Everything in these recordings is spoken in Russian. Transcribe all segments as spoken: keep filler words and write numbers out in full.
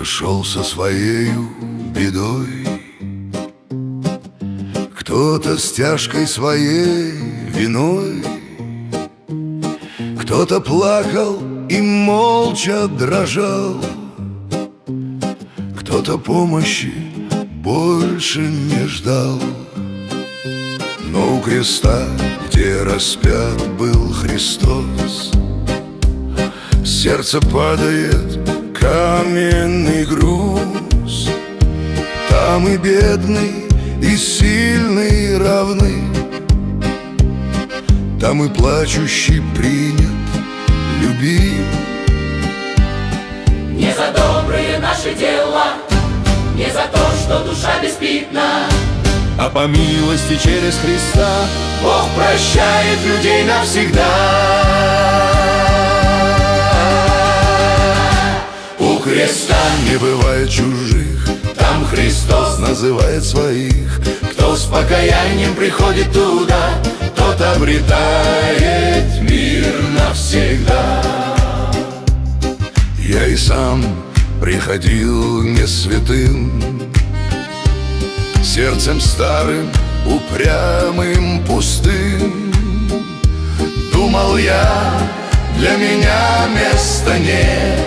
шел со своею бедой, кто-то с тяжкой своей виной, кто-то плакал и молча дрожал, кто-то помощи больше не ждал. Но у креста, где распят был Христос, с сердца падает каменный груз. Там и бедный, и сильный равны, там и плачущий принят, любим. Не за добрые наши дела, не за то, что душа беспитна, а по милости через Христа Бог прощает людей навсегда. У креста не бывает чужих, там Христос называет своих. Кто с покаянием приходит туда, тот обретает мир навсегда. Я и сам приходил не святым, сердцем старым, упрямым, пустым. Думал я, для меня места нет,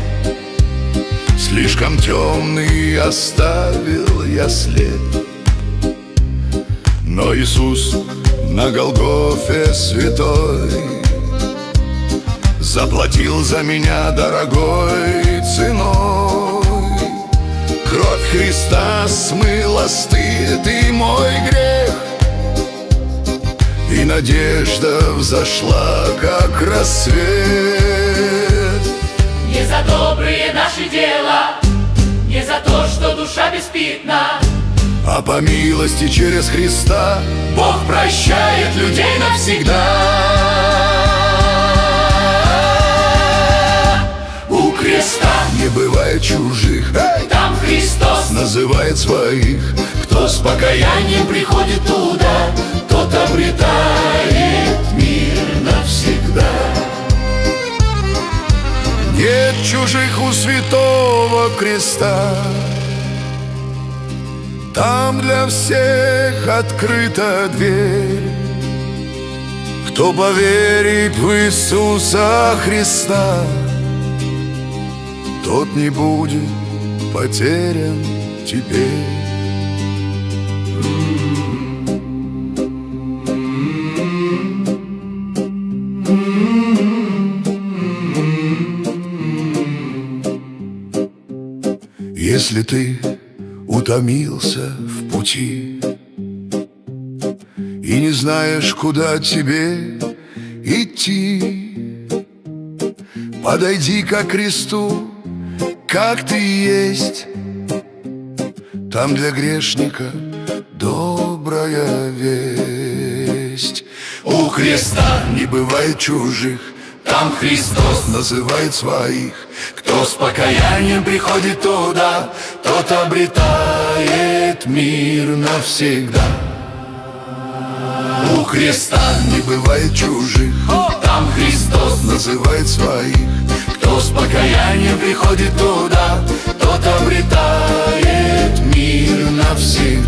слишком темный оставил я след. Но Иисус на Голгофе святой заплатил за меня дорогой ценой. Кровь Христа смыла стыд и мой грех, и надежда взошла, как рассвет. Не за добрые наши дела, не за то, что душа беспитна, а по милости через Христа Бог прощает людей навсегда. У креста не бывает чужих, там Христос называет своих. Кто с покаянием приходит туда, тот обретает мир навсегда. Нет чужих у святого креста, там для всех открыта дверь. Кто поверит в Иисуса Христа, тот не будет потерян теперь. Если ты утомился в пути и не знаешь, куда тебе идти, подойди ко кресту, как ты есть. Там для грешника добрая весть. У креста не бывает чужих, там Христос называет своих. Кто с покаянием приходит туда, тот обретает мир навсегда. У креста не бывает чужих, там Христос называет своих. Кто с покаянием приходит туда, тот обретает мир навсегда.